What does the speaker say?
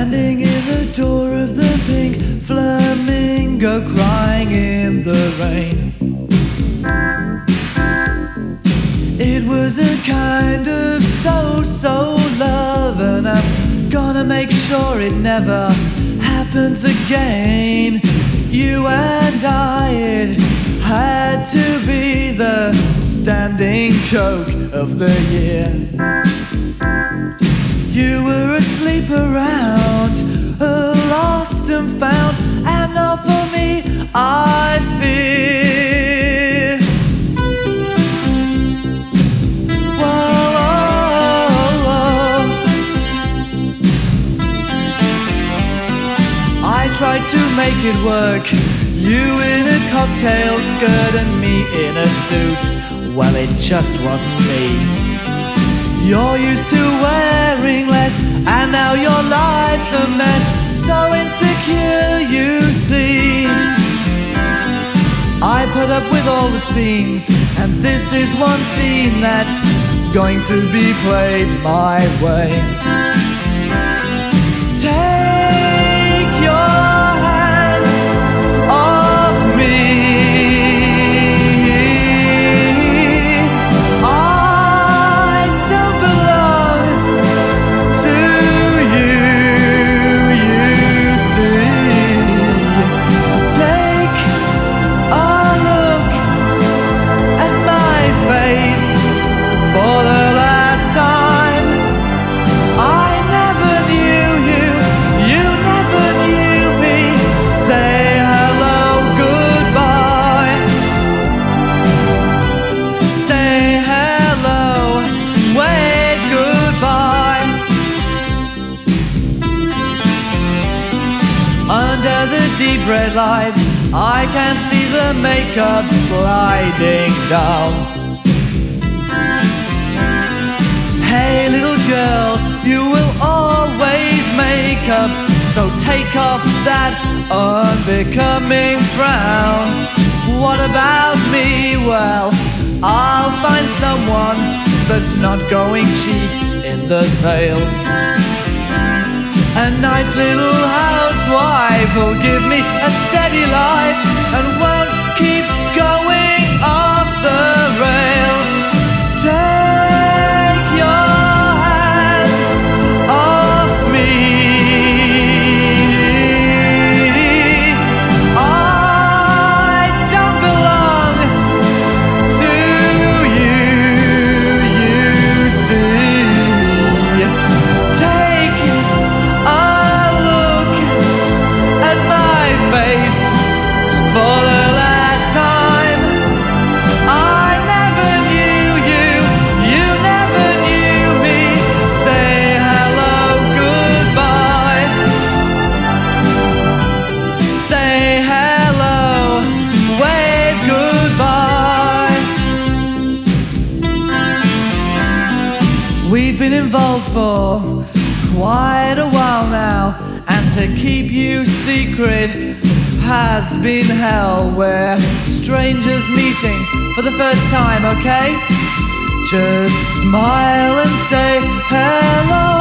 standing in the door of the pink flamingo, crying in the rain. It was a kind of so love, and I'm gonna make sure it never happens again. You and I, it had to be the standing joke of the year. You were asleep around, lost and found, and not for me, I fear. Whoa, whoa, whoa. I tried to make it work, you in a cocktail skirt and me in a suit. Well, it just wasn't me. You're used to wearing less, and now your life's a mess. So insecure, you see. I put up with all the scenes, and this is one scene that's going to be played my way. Take your hands off me. Under the deep red light, I can see the makeup sliding down. Hey little girl, you will always make up, so take off that unbecoming frown. What about me? Well, I'll find someone that's not going cheap in the sales. A nice little housewife will give me a steady life and won't keep going off the rails. Take your hands off me. I don't belong to you, you see. Take a look at my face for the last time. I never knew you, you never knew me. Say hello, goodbye. Say hello, wave goodbye. We've been involved for quite a while now, and to keep you secret has been hell. We're strangers meeting for the first time, okay? Just smile and say hello.